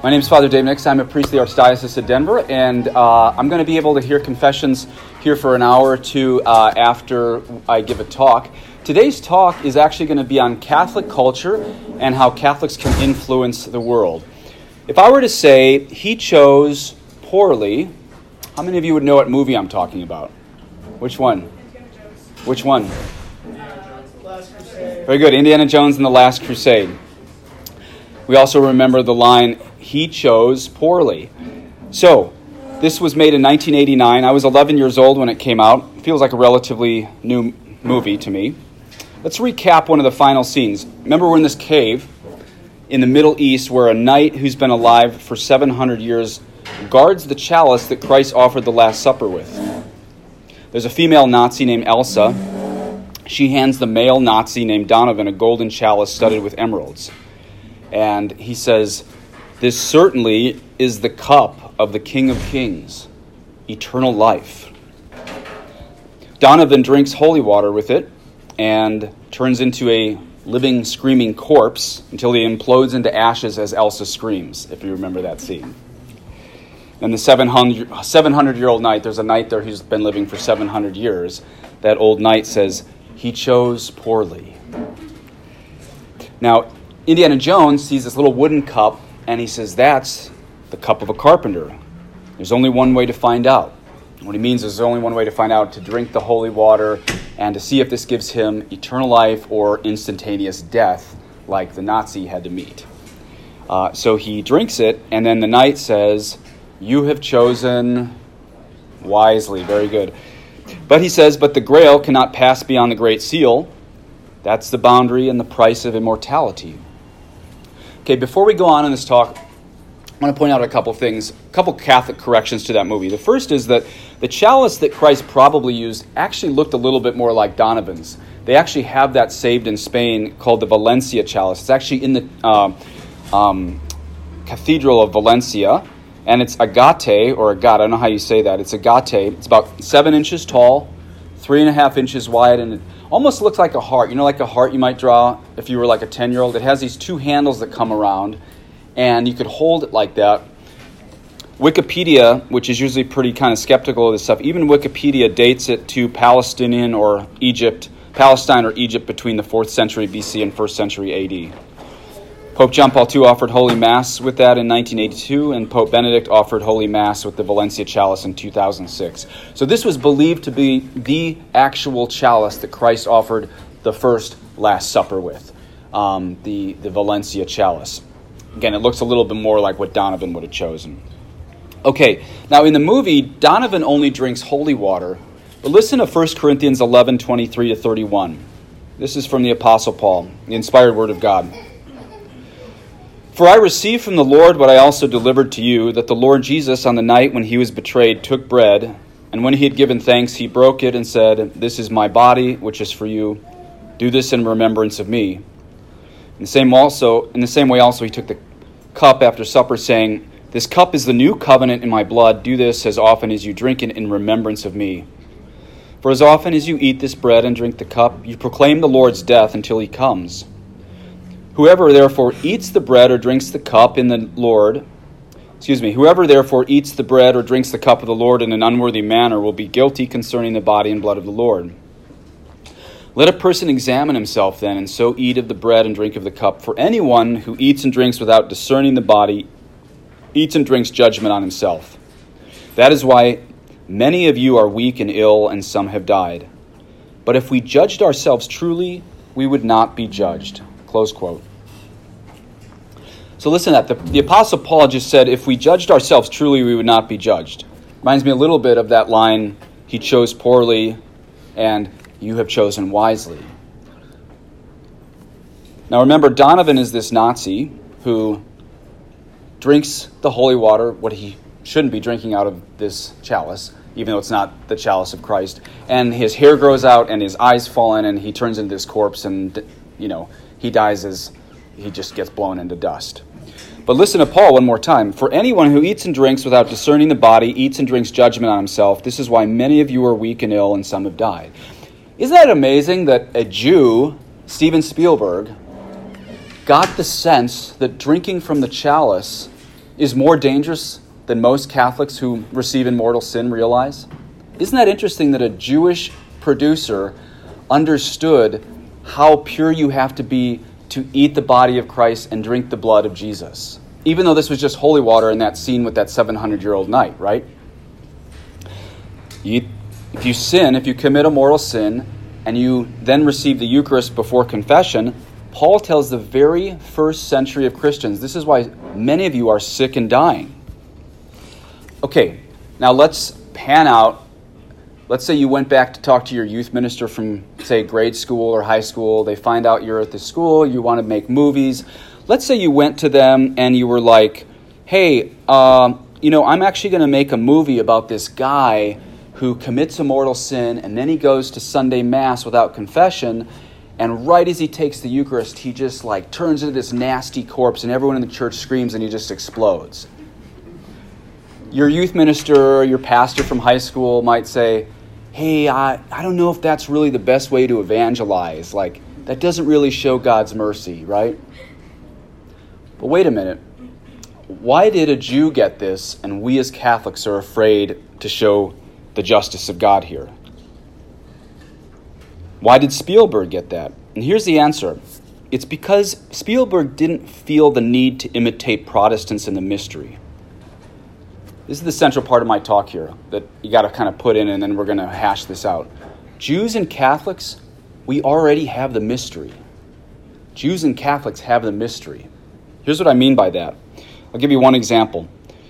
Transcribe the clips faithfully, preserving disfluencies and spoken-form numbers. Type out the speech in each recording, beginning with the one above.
My name is Father Dave Nix. I'm a priest of the Archdiocese of Denver, and uh, I'm going to be able to hear confessions here for an hour or two uh, after I give a talk. Today's talk is actually going to be on Catholic culture and how Catholics can influence the world. If I were to say, he chose poorly, how many of you would know what movie I'm talking about? Which one? Which one? Very good, Indiana Jones and the Last Crusade. We also remember the line, he chose poorly. So, this was made in nineteen eighty-nine. I was eleven years old when it came out. It feels like a relatively new movie to me. Let's recap one of the final scenes. Remember, we're in this cave in the Middle East where a knight who's been alive for seven hundred years guards the chalice that Christ offered the Last Supper with. There's a female Nazi named Elsa. She hands the male Nazi named Donovan a golden chalice studded with emeralds. And he says, "This certainly is the cup of the King of Kings, eternal life." Donovan drinks holy water with it and turns into a living, screaming corpse until he implodes into ashes as Elsa screams, if you remember that scene. And the seven hundred-year-old knight, there's a knight there who's been living for seven hundred years. That old knight says, he chose poorly. Now, Indiana Jones sees this little wooden cup, and he says, that's the cup of a carpenter. There's only one way to find out. What he means is there's only one way to find out, to drink the holy water and to see if this gives him eternal life or instantaneous death, like the Nazi had to meet. Uh, so he drinks it, and then the knight says, you have chosen wisely. Very good. But he says, but the Grail cannot pass beyond the Great Seal. That's the boundary and the price of immortality. Okay, before we go on in this talk, I want to point out a couple things, a couple Catholic corrections to that movie. The first is that the chalice that Christ probably used actually looked a little bit more like Donovan's. They actually have that saved in Spain called the Valencia chalice. It's actually in the uh, um, Cathedral of Valencia, and it's agate, or agate, I don't know how you say that. It's agate. It's about seven inches tall, three and a half inches wide, and it almost looks like a heart. You know, like a heart you might draw if you were like a ten-year-old. It has these two handles that come around, and you could hold it like that. Wikipedia, which is usually pretty kind of skeptical of this stuff, even Wikipedia dates it to Palestinian or Egypt, Palestine or Egypt between the fourth century B C and first century A D. Pope John Paul the Second offered Holy Mass with that in nineteen eighty-two, and Pope Benedict offered Holy Mass with the Valencia chalice in two thousand six. So this was believed to be the actual chalice that Christ offered the first Last Supper with, um, the, the Valencia chalice. Again, it looks a little bit more like what Donovan would have chosen. Okay, now in the movie, Donovan only drinks holy water, but listen to First Corinthians eleven, twenty-three to thirty-one. This is from the Apostle Paul, the inspired word of God. For I received from the Lord what I also delivered to you, that the Lord Jesus, on the night when he was betrayed, took bread, and when he had given thanks, he broke it and said, this is my body, which is for you. Do this in remembrance of me. In the same also, in the same way also he took the cup after supper, saying, this cup is the new covenant in my blood. Do this as often as you drink it in remembrance of me. For as often as you eat this bread and drink the cup, you proclaim the Lord's death until he comes. Whoever therefore eats the bread or drinks the cup in the Lord, excuse me, whoever therefore eats the bread or drinks the cup of the Lord in an unworthy manner will be guilty concerning the body and blood of the Lord. Let a person examine himself then, and so eat of the bread and drink of the cup. For anyone who eats and drinks without discerning the body eats and drinks judgment on himself. That is why many of you are weak and ill, and some have died. But if we judged ourselves truly, we would not be judged. Close quote. So listen to that. The, the Apostle Paul just said, if we judged ourselves truly, we would not be judged. Reminds me a little bit of that line, he chose poorly, and you have chosen wisely. Now remember, Donovan is this Nazi who drinks the holy water, what he shouldn't be drinking out of this chalice, even though it's not the chalice of Christ. And his hair grows out and his eyes fall in and he turns into this corpse and, you know, he dies as he just gets blown into dust. But listen to Paul one more time. For anyone who eats and drinks without discerning the body eats and drinks judgment on himself. This is why many of you are weak and ill and some have died. Isn't that amazing that a Jew, Steven Spielberg, got the sense that drinking from the chalice is more dangerous than most Catholics who receive in mortal sin realize? Isn't that interesting that a Jewish producer understood how pure you have to be to eat the body of Christ and drink the blood of Jesus? Even though this was just holy water in that scene with that seven hundred year old knight, right? You, if you sin, if you commit a mortal sin, and you then receive the Eucharist before confession, Paul tells the very first century of Christians, this is why many of you are sick and dying. Okay, now let's pan out. Let's say you went back to talk to your youth minister from, say, grade school or high school. They find out you're at the school, you want to make movies. Let's say you went to them and you were like, hey, uh, you know, I'm actually going to make a movie about this guy who commits a mortal sin, and then he goes to Sunday Mass without confession, and right as he takes the Eucharist, he just like turns into this nasty corpse, and everyone in the church screams, and he just explodes. Your youth minister or your pastor from high school might say, hey, I, I don't know if that's really the best way to evangelize. Like, that doesn't really show God's mercy, right? But wait a minute. Why did a Jew get this, and we as Catholics are afraid to show the justice of God here? Why did Spielberg get that? And here's the answer. It's because Spielberg didn't feel the need to imitate Protestants in the mystery. This is the central part of my talk here that you got to kind of put in, and then we're going to hash this out. Jews and Catholics, we already have the mystery. Jews and Catholics have the mystery. Here's what I mean by that. I'll give you one example.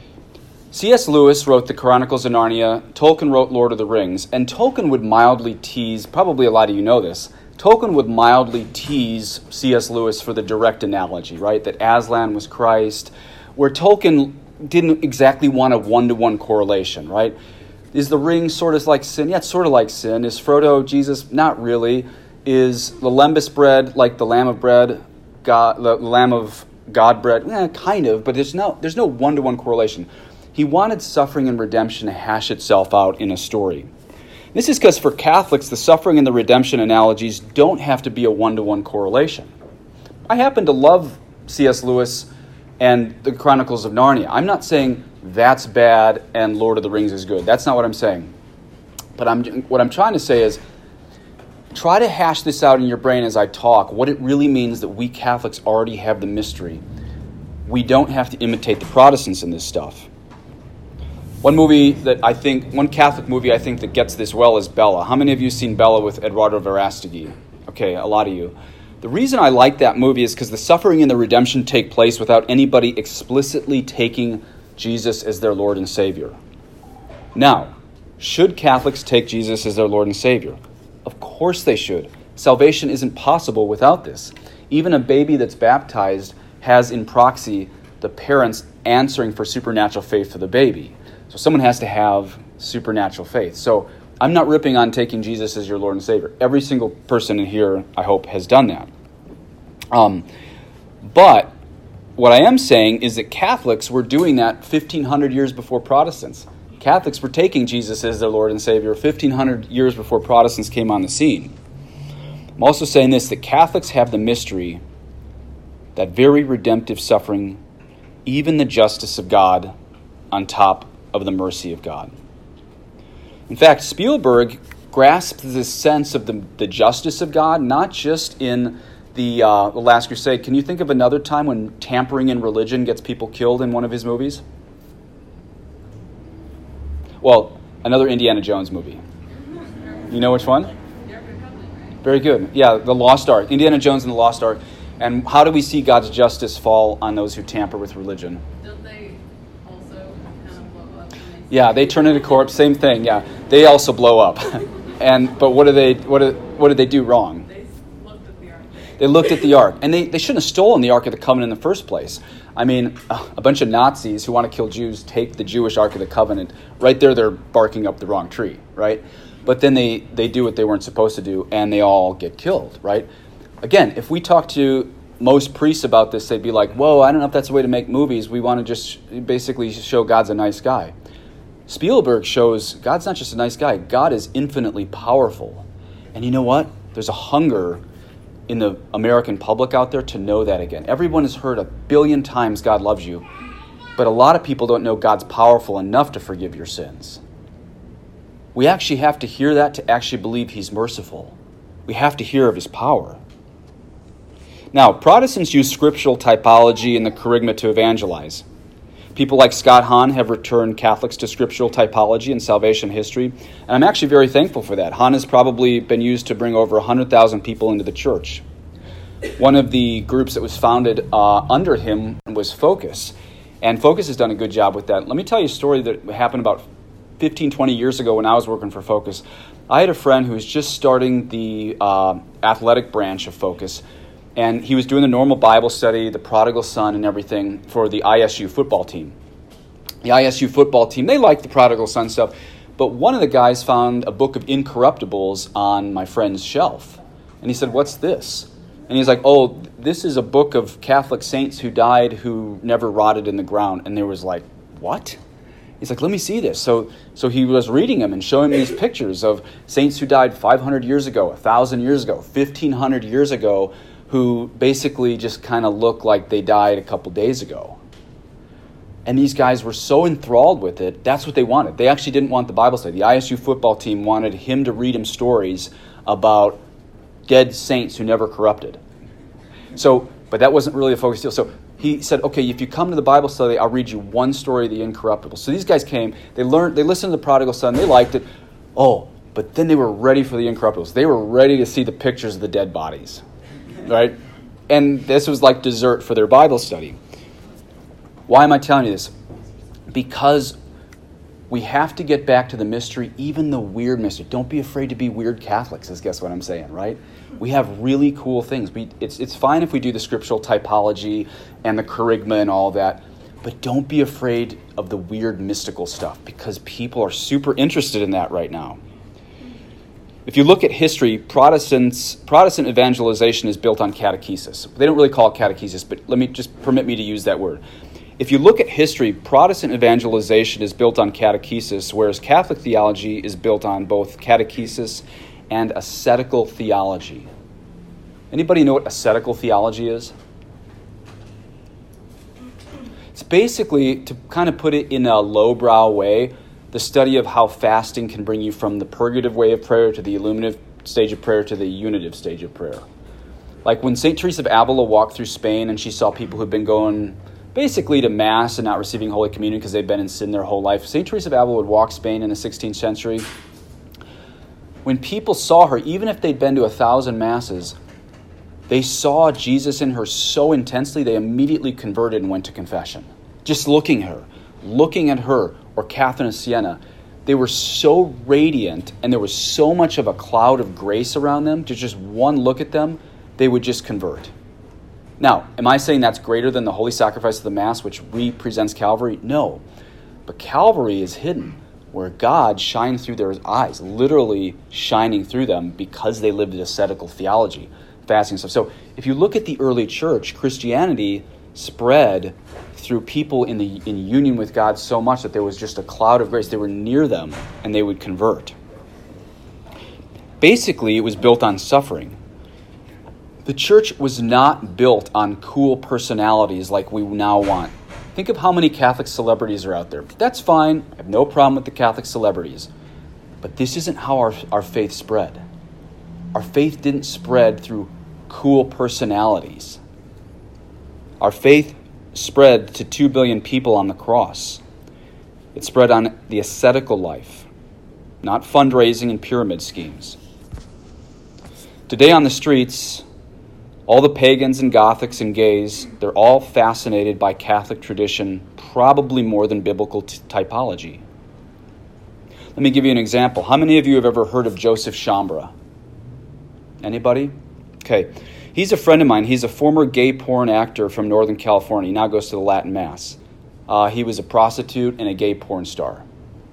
C S Lewis wrote the Chronicles of Narnia. Tolkien wrote Lord of the Rings. And Tolkien would mildly tease, probably a lot of you know this, Tolkien would mildly tease C S Lewis for the direct analogy, right? That Aslan was Christ, where Tolkien didn't exactly want a one-to-one correlation, right? Is the ring sort of like sin? Yeah, it's sort of like sin. Is Frodo Jesus? Not really. Is the lembas bread like the lamb of bread, God, the lamb of God bread? Eh, kind of, but there's no, there's no one-to-one correlation. He wanted suffering and redemption to hash itself out in a story. This is because for Catholics, the suffering and the redemption analogies don't have to be a one-to-one correlation. I happen to love C S Lewis and the Chronicles of Narnia. I'm not saying that's bad and Lord of the Rings is good. That's not what I'm saying. But I'm, what I'm trying to say is, try to hash this out in your brain as I talk, what it really means that we Catholics already have the mystery. We don't have to imitate the Protestants in this stuff. One movie that I think, one Catholic movie I think that gets this well is Bella. How many of you have seen Bella with Eduardo Verástegui? Okay, a lot of you. The reason I like that movie is because the suffering and the redemption take place without anybody explicitly taking Jesus as their Lord and Savior. Now, should Catholics take Jesus as their Lord and Savior? Of course they should. Salvation isn't possible without this. Even a baby that's baptized has in proxy the parents answering for supernatural faith for the baby. So someone has to have supernatural faith. So I'm not ripping on taking Jesus as your Lord and Savior. Every single person in here, I hope, has done that. Um, but what I am saying is that Catholics were doing that fifteen hundred years before Protestants. Catholics were taking Jesus as their Lord and Savior fifteen hundred years before Protestants came on the scene. I'm also saying this, that Catholics have the mystery, that very redemptive suffering, even the justice of God on top of the mercy of God. In fact, Spielberg grasped this sense of the, the justice of God, not just in the, uh, the Last Crusade. Can you think of another time when tampering in religion gets people killed in one of his movies? Well, another Indiana Jones movie. You know which one? Very good. Yeah, The Lost Ark. Indiana Jones and the Lost Ark. And how do we see God's justice fall on those who tamper with religion? Don't they also kind of blow up? Yeah, they turn into corpse. Same thing. Yeah, they also blow up. and but what do they? What do, what did they do wrong? They looked at the ark. They looked at the ark, and they, they shouldn't have stolen the Ark of the Covenant in the first place. I mean, a bunch of Nazis who want to kill Jews take the Jewish Ark of the Covenant. Right there, they're barking up the wrong tree, right? But then they, they do what they weren't supposed to do, and they all get killed, right? Again, if we talk to most priests about this, they'd be like, whoa, I don't know if that's the way to make movies. We want to just basically show God's a nice guy. Spielberg shows God's not just a nice guy. God is infinitely powerful. And you know what? There's a hunger in the American public out there to know that again. Everyone has heard a billion times God loves you. But a lot of people don't know God's powerful enough to forgive your sins. We actually have to hear that to actually believe he's merciful. We have to hear of his power. Now, Protestants use scriptural typology and the kerygma to evangelize. People like Scott Hahn have returned Catholics to scriptural typology and salvation history, and I'm actually very thankful for that. Hahn has probably been used to bring over one hundred thousand people into the church. One of the groups that was founded uh, under him was Focus, and Focus has done a good job with that. Let me tell you a story that happened about fifteen, twenty years ago when I was working for Focus. I had a friend who was just starting the uh, athletic branch of Focus, and he was doing the normal Bible study, the prodigal son and everything for the I S U football team. The I S U football team, they liked the prodigal son stuff, but one of the guys found a book of Incorruptibles on my friend's shelf. And he said, "What's this?" And he's like, "Oh, this is a book of Catholic saints who died who never rotted in the ground." And there was like, "What?" He's like, "Let me see this." So so he was reading them and showing me these pictures of saints who died five hundred years ago, one thousand years ago, fifteen hundred years ago, who basically just kind of look like they died a couple days ago. And these guys were so enthralled with it, that's what they wanted. They actually didn't want the Bible study. The I S U football team wanted him to read him stories about dead saints who never corrupted. So, but that wasn't really a focus deal. So he said, "Okay, if you come to the Bible study, I'll read you one story of the Incorruptible." So these guys came, they learned, they listened to the prodigal son, they liked it. Oh, but then they were ready for the Incorruptibles. They were ready to see the pictures of the dead bodies. Right? And this was like dessert for their Bible study. Why am I telling you this? Because we have to get back to the mystery, even the weird mystery. Don't be afraid to be weird Catholics, is guess what I'm saying, right? We have really cool things. We, it's, it's fine if we do the scriptural typology and the kerygma and all that, but don't be afraid of the weird mystical stuff, because people are super interested in that right now. If you look at history, Protestants, Protestant evangelization is built on catechesis. They don't really call it catechesis, but let me just permit me to use that word. If you look at history, Protestant evangelization is built on catechesis, whereas Catholic theology is built on both catechesis and ascetical theology. Anybody know what ascetical theology is? It's basically, to kind of put it in a lowbrow way, the study of how fasting can bring you from the purgative way of prayer to the illuminative stage of prayer to the unitive stage of prayer. Like when Saint Teresa of Avila walked through Spain and she saw people who'd been going basically to Mass and not receiving Holy Communion because they'd been in sin their whole life. Saint Teresa of Avila would walk Spain in the sixteenth century. When people saw her, even if they'd been to a thousand Masses, they saw Jesus in her so intensely, they immediately converted and went to confession. Just looking at her, looking at her, or Catherine of Siena, they were so radiant and there was so much of a cloud of grace around them, to just one look at them, they would just convert. Now, am I saying that's greater than the holy sacrifice of the Mass, which represents Calvary? No. But Calvary is hidden, where God shines through their eyes, literally shining through them because they lived an ascetical theology, fasting and stuff. So if you look at the early church, Christianity spread through people in the in union with God so much that there was just a cloud of grace. They were near them and they would convert. Basically, it was built on suffering. The church was not built on cool personalities like we now want. Think of how many Catholic celebrities are out there. That's fine. I have no problem with the Catholic celebrities. But this isn't how our, our faith spread. Our faith didn't spread through cool personalities. Our faith spread to two billion people on the cross. It spread on the ascetical life, not fundraising and pyramid schemes. Today on the streets, all the pagans and Gothics and gays, they're all fascinated by Catholic tradition, probably more than biblical t- typology. Let me give you an example. How many of you have ever heard of Joseph Chambra? Anybody? Okay. He's a friend of mine. He's a former gay porn actor from Northern California. He now goes to the Latin Mass. Uh, he was a prostitute and a gay porn star.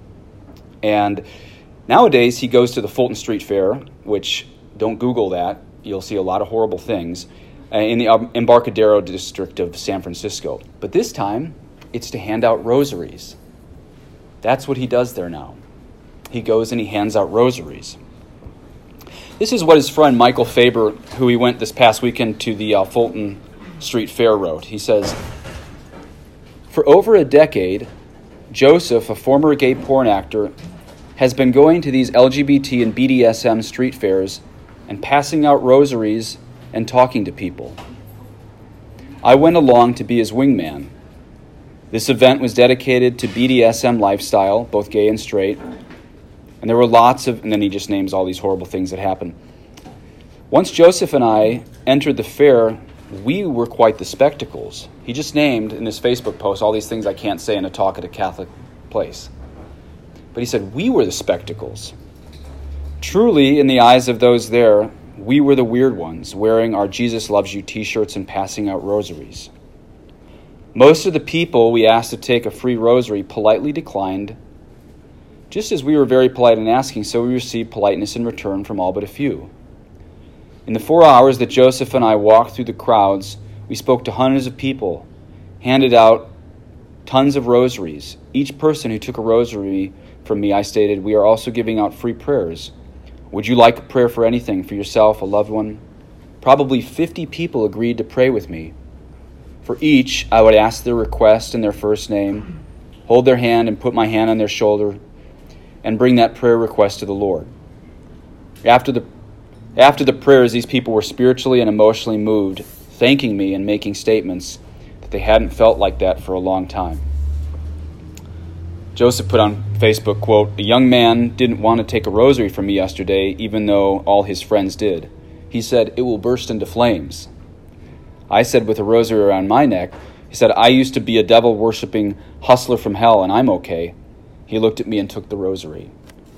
And nowadays he goes to the Fulton Street Fair, which, don't Google that. You'll see a lot of horrible things, uh, in the Embarcadero district of San Francisco. But this time, it's to hand out rosaries. That's what he does there now. He goes and he hands out rosaries. This is what his friend Michael Faber, who he went this past weekend to the uh, Fulton Street Fair, wrote. He says, For over a decade, Joseph, a former gay porn actor, has been going to these L G B T and B D S M street fairs and passing out rosaries and talking to people. I went along to be his wingman. This event was dedicated to B D S M lifestyle, both gay and straight, and there were lots of, and then he just names all these horrible things that happened. Once Joseph and I entered the fair, we were quite the spectacles. He just named in his Facebook post all these things I can't say in a talk at a Catholic place. But he said, we were the spectacles. Truly, in the eyes of those there, we were the weird ones, wearing our Jesus Loves You t-shirts and passing out rosaries. Most of the people we asked to take a free rosary politely declined. Just as we were very polite in asking, so we received politeness in return from all but a few. In the four hours that Joseph and I walked through the crowds, we spoke to hundreds of people, handed out tons of rosaries. Each person who took a rosary from me, I stated, we are also giving out free prayers. Would you like a prayer for anything, for yourself, a loved one? Probably fifty people agreed to pray with me. For each, I would ask their request and their first name, hold their hand and put my hand on their shoulder, and bring that prayer request to the Lord. After the After the prayers, these people were spiritually and emotionally moved, thanking me and making statements that they hadn't felt like that for a long time. Joseph put on Facebook, quote, a young man didn't want to take a rosary from me yesterday, even though all his friends did. He said, it will burst into flames. I said, with a rosary around my neck, he said, I used to be a devil-worshipping hustler from hell, and I'm okay. He looked at me and took the rosary.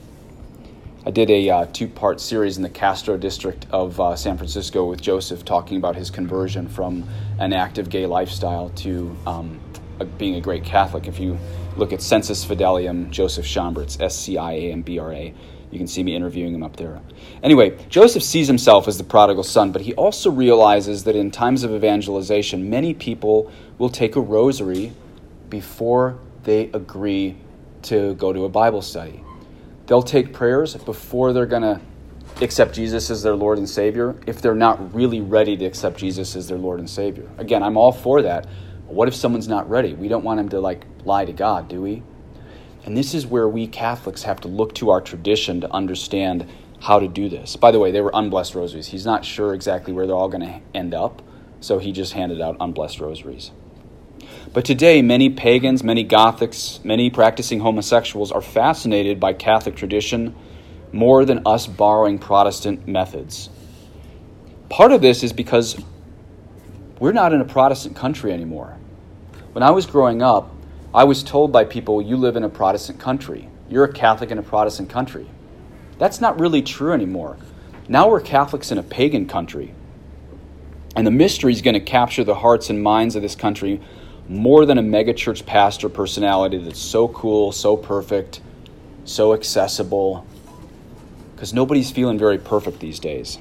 I did a uh, two-part series in the Castro district of uh, San Francisco with Joseph talking about his conversion from an active gay lifestyle to um, a, being a great Catholic. If you look at Census Fidelium, Joseph Schomburtz, S C I A M B R A, you can see me interviewing him up there. Anyway, Joseph sees himself as the prodigal son, but he also realizes that in times of evangelization, many people will take a rosary before they agree to go to a Bible study. They'll take prayers before they're going to accept Jesus as their Lord and Savior if they're not really ready to accept Jesus as their Lord and Savior. Again, I'm all for that. What if someone's not ready? We don't want him to like lie to God, do we? And this is where we Catholics have to look to our tradition to understand how to do this. By the way, they were unblessed rosaries. He's not sure exactly where they're all going to end up, so he just handed out unblessed rosaries. But today, many pagans, many Gothics, many practicing homosexuals are fascinated by Catholic tradition more than us borrowing Protestant methods. Part of this is because we're not in a Protestant country anymore. When I was growing up, I was told by people, you live in a Protestant country. You're a Catholic in a Protestant country. That's not really true anymore. Now we're Catholics in a pagan country. And the mystery is going to capture the hearts and minds of this country more than a megachurch pastor personality that's so cool, so perfect, so accessible, because nobody's feeling very perfect these days.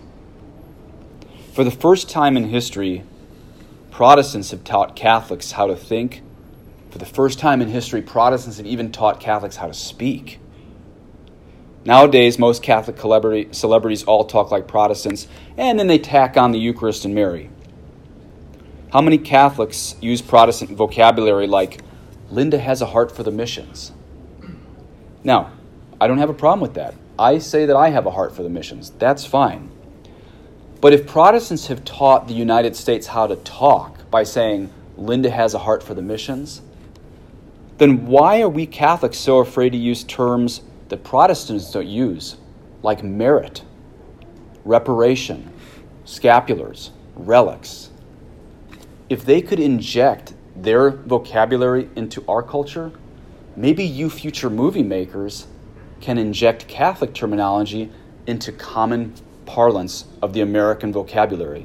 For the first time in history, Protestants have taught Catholics how to think. For the first time in history, Protestants have even taught Catholics how to speak. Nowadays, most Catholic celebrity, celebrities all talk like Protestants, and then they tack on the Eucharist and Mary. How many Catholics use Protestant vocabulary like, Linda has a heart for the missions? Now, I don't have a problem with that. I say that I have a heart for the missions. That's fine. But if Protestants have taught the United States how to talk by saying, Linda has a heart for the missions, then why are we Catholics so afraid to use terms that Protestants don't use, like merit, reparation, scapulars, relics? If they could inject their vocabulary into our culture, maybe you future movie makers can inject Catholic terminology into common parlance of the American vocabulary.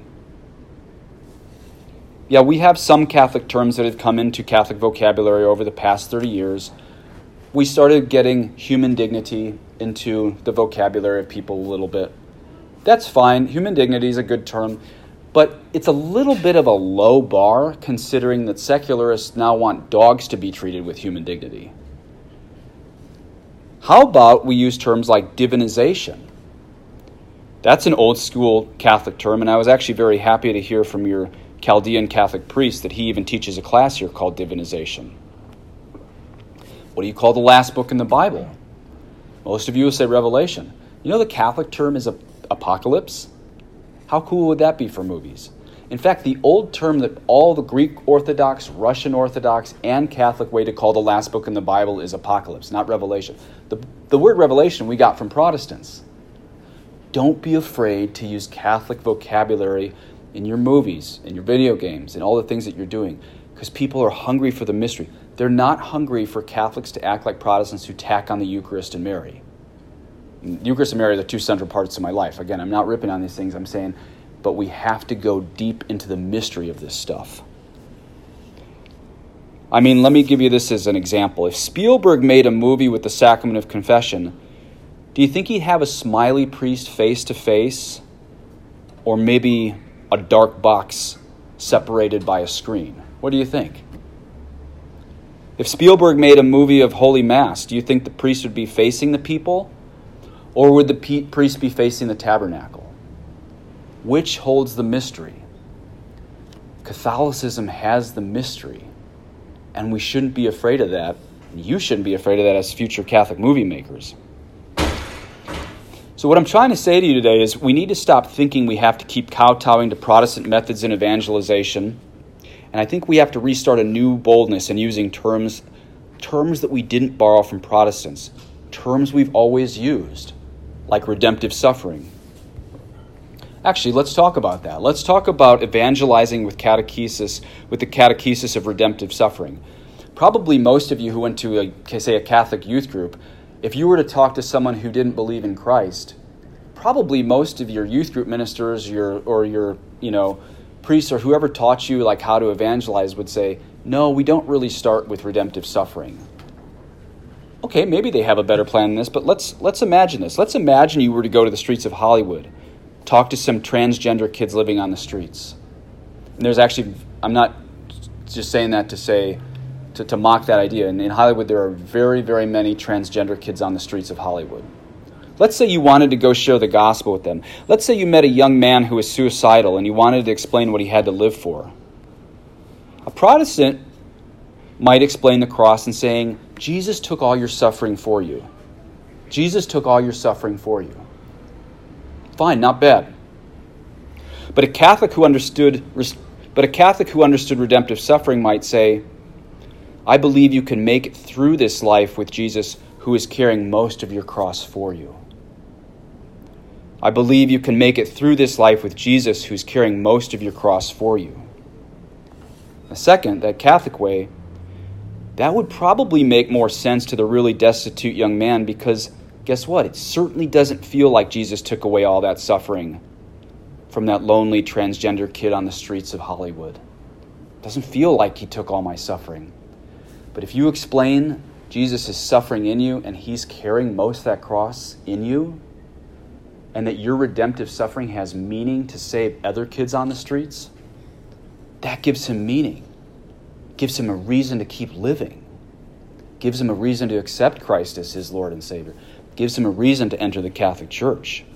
Yeah, we have some Catholic terms that have come into Catholic vocabulary over the past thirty years. We started getting human dignity into the vocabulary of people a little bit. That's fine. Human dignity is a good term. But it's a little bit of a low bar, considering that secularists now want dogs to be treated with human dignity. How about we use terms like divinization? That's an old school Catholic term, and I was actually very happy to hear from your Chaldean Catholic priest that he even teaches a class here called Divinization. What do you call the last book in the Bible? Most of you will say Revelation. You know the Catholic term is apocalypse? How cool would that be for movies? In fact, the old term that all the Greek Orthodox, Russian Orthodox, and Catholic way to call the last book in the Bible is apocalypse, not Revelation. The, the word Revelation we got from Protestants. Don't be afraid to use Catholic vocabulary in your movies, in your video games, and all the things that you're doing, because people are hungry for the mystery. They're not hungry for Catholics to act like Protestants who tack on the Eucharist and Mary. The Eucharist and Mary are the two central parts of my life. Again, I'm not ripping on these things. I'm saying, but we have to go deep into the mystery of this stuff. I mean, let me give you this as an example. If Spielberg made a movie with the Sacrament of Confession, do you think he'd have a smiley priest face-to-face, or maybe a dark box separated by a screen? What do you think? If Spielberg made a movie of Holy Mass, do you think the priest would be facing the people, or would the pe- priest be facing the tabernacle? Which holds the mystery? Catholicism has the mystery, and we shouldn't be afraid of that. You shouldn't be afraid of that as future Catholic movie makers. So what I'm trying to say to you today is we need to stop thinking we have to keep kowtowing to Protestant methods in evangelization, and I think we have to restart a new boldness in using terms, terms that we didn't borrow from Protestants, terms we've always used, like redemptive suffering. Actually, let's talk about that. Let's talk about evangelizing with catechesis, with the catechesis of redemptive suffering. Probably most of you who went to, a, say, a Catholic youth group, if you were to talk to someone who didn't believe in Christ, probably most of your youth group ministers, your or your, you know, priests or whoever taught you like how to evangelize would say, no, we don't really start with redemptive suffering. Okay, maybe they have a better plan than this, but let's let's imagine this. Let's imagine you were to go to the streets of Hollywood, talk to some transgender kids living on the streets. And there's actually, I'm not just saying that to say, to, to mock that idea. And in Hollywood, there are very, very many transgender kids on the streets of Hollywood. Let's say you wanted to go share the gospel with them. Let's say you met a young man who was suicidal and you wanted to explain what he had to live for. A Protestant might explain the cross in saying, Jesus took all your suffering for you. Jesus took all your suffering for you. Fine, not bad. But a Catholic who understood, but a Catholic who understood redemptive suffering might say, I believe you can make it through this life with Jesus who is carrying most of your cross for you. I believe you can make it through this life with Jesus who's carrying most of your cross for you. The second, that Catholic way, that would probably make more sense to the really destitute young man because guess what? It certainly doesn't feel like Jesus took away all that suffering from that lonely transgender kid on the streets of Hollywood. It doesn't feel like he took all my suffering. But if you explain Jesus is suffering in you and he's carrying most of that cross in you, and that your redemptive suffering has meaning to save other kids on the streets, that gives him meaning. Gives him a reason to keep living. Gives him a reason to accept Christ as his Lord and Savior. Gives him a reason to enter the Catholic Church.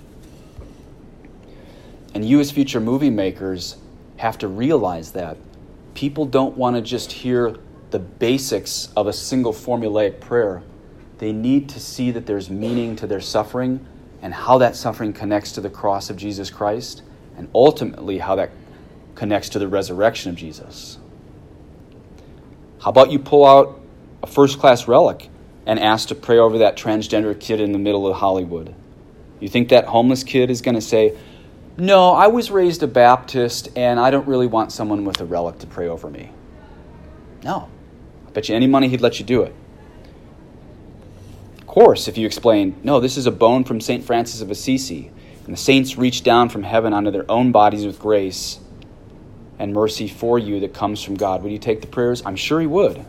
And you as future movie makers have to realize that people don't want to just hear the basics of a single formulaic prayer. They need to see that there's meaning to their suffering and how that suffering connects to the cross of Jesus Christ and ultimately how that connects to the resurrection of Jesus. How about you pull out a first-class relic and ask to pray over that transgender kid in the middle of Hollywood? You think that homeless kid is going to say, no, I was raised a Baptist and I don't really want someone with a relic to pray over me? No. I bet you any money he'd let you do it. Of course, if you explain, no, this is a bone from Saint Francis of Assisi, and the saints reach down from heaven onto their own bodies with grace and mercy for you that comes from God, would you take the prayers? I'm sure he would.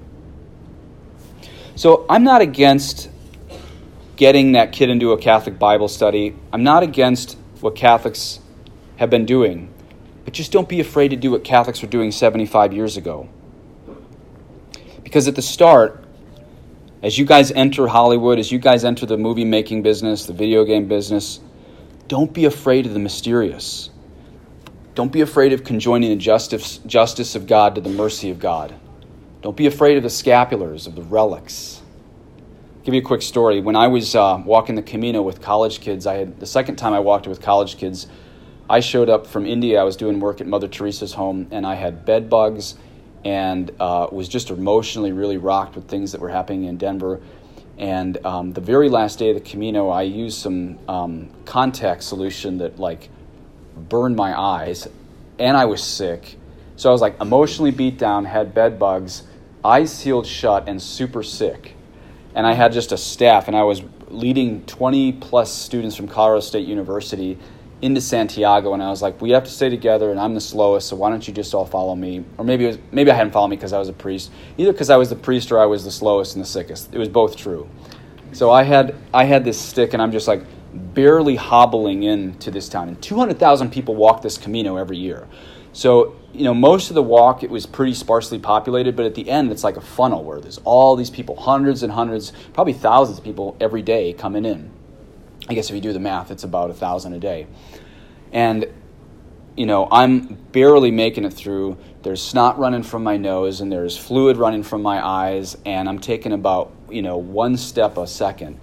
So I'm not against getting that kid into a Catholic Bible study. I'm not against what Catholics have been doing. But just don't be afraid to do what Catholics were doing seventy-five years ago. Because at the start, as you guys enter Hollywood, as you guys enter the movie-making business, the video game business, don't be afraid of the mysterious. Don't be afraid of conjoining the justice, justice of God to the mercy of God. Don't be afraid of the scapulars, of the relics. I'll give you a quick story. When I was uh, walking the Camino with college kids, I had the second time I walked it with college kids, I showed up from India. I was doing work at Mother Teresa's home, and I had bed bugs and uh, was just emotionally really rocked with things that were happening in Denver. And um, the very last day of the Camino, I used some um, contact solution that like burned my eyes, and I was sick. So I was like emotionally beat down, had bed bugs, eyes sealed shut, and super sick. And I had just a staff, and I was leading twenty plus students from Colorado State University into Santiago, and I was like, we have to stay together, and I'm the slowest, so why don't you just all follow me? Or maybe it was, maybe I hadn't followed me because I was a priest. Either because I was the priest or I was the slowest and the sickest. It was both true. So I had I had this stick, and I'm just like barely hobbling into this town. And two hundred thousand people walk this Camino every year. So, you know, most of the walk, it was pretty sparsely populated, but at the end, it's like a funnel where there's all these people, hundreds and hundreds, probably thousands of people every day coming in. I guess if you do the math, it's about a thousand a day. And, you know, I'm barely making it through. There's snot running from my nose, and there's fluid running from my eyes, and I'm taking about, you know, one step a second.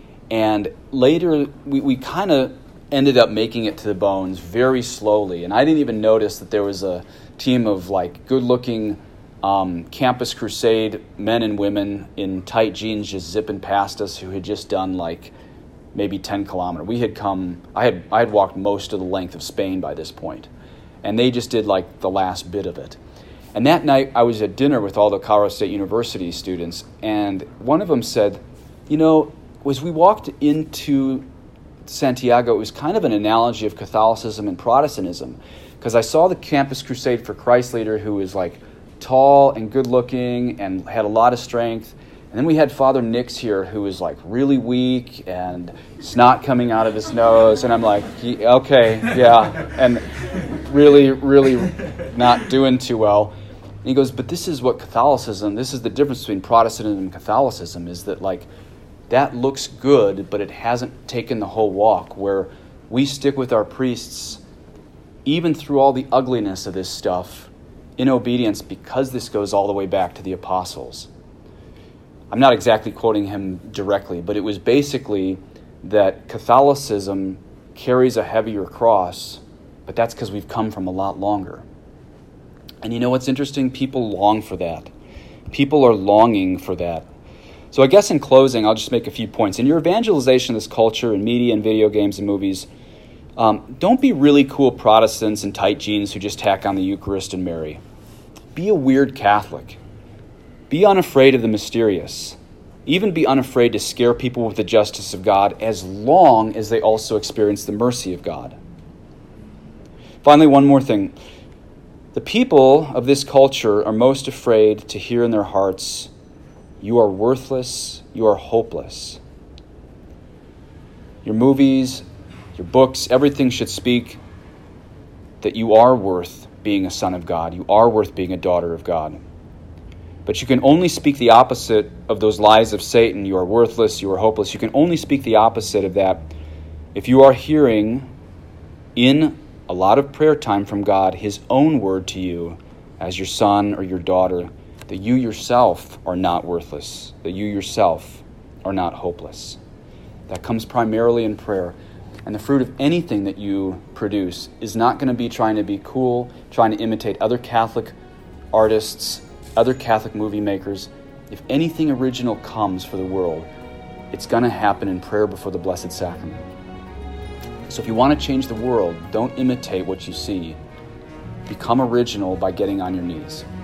And later, we, we kind of ended up making it to the bones very slowly. And I didn't even notice that there was a team of, like, good-looking um, Campus Crusade men and women in tight jeans just zipping past us who had just done, like, maybe ten kilometers. We had come, I had I had walked most of the length of Spain by this point, and they just did like the last bit of it. And that night I was at dinner with all the Colorado State University students, and one of them said, you know, as we walked into Santiago, it was kind of an analogy of Catholicism and Protestantism, because I saw the Campus Crusade for Christ leader who was like tall and good looking and had a lot of strength. And then we had Father Nix here who was like really weak and snot coming out of his nose. And I'm like, okay, yeah. And really, really not doing too well. And he goes, but this is what Catholicism, this is the difference between Protestantism and Catholicism, is that like that looks good, but it hasn't taken the whole walk, where we stick with our priests even through all the ugliness of this stuff in obedience, because this goes all the way back to the apostles. I'm not exactly quoting him directly, but it was basically that Catholicism carries a heavier cross, but that's because we've come from a lot longer. And you know what's interesting? People long for that. People are longing for that. So I guess in closing, I'll just make a few points. In your evangelization of this culture in media and video games and movies, um, don't be really cool Protestants in tight jeans who just tack on the Eucharist and Mary. Be a weird Catholic. Be unafraid of the mysterious. Even be unafraid to scare people with the justice of God, as long as they also experience the mercy of God. Finally, one more thing. The people of this culture are most afraid to hear in their hearts, you are worthless, you are hopeless. Your movies, your books, everything should speak that you are worth being a son of God. You are worth being a daughter of God. But you can only speak the opposite of those lies of Satan. You are worthless, you are hopeless. You can only speak the opposite of that if you are hearing in a lot of prayer time from God his own word to you as your son or your daughter, that you yourself are not worthless, that you yourself are not hopeless. That comes primarily in prayer. And the fruit of anything that you produce is not going to be trying to be cool, trying to imitate other Catholic artists, other Catholic movie makers. If anything original comes for the world, it's going to happen in prayer before the Blessed Sacrament. So if you want to change the world, don't imitate what you see. Become original by getting on your knees.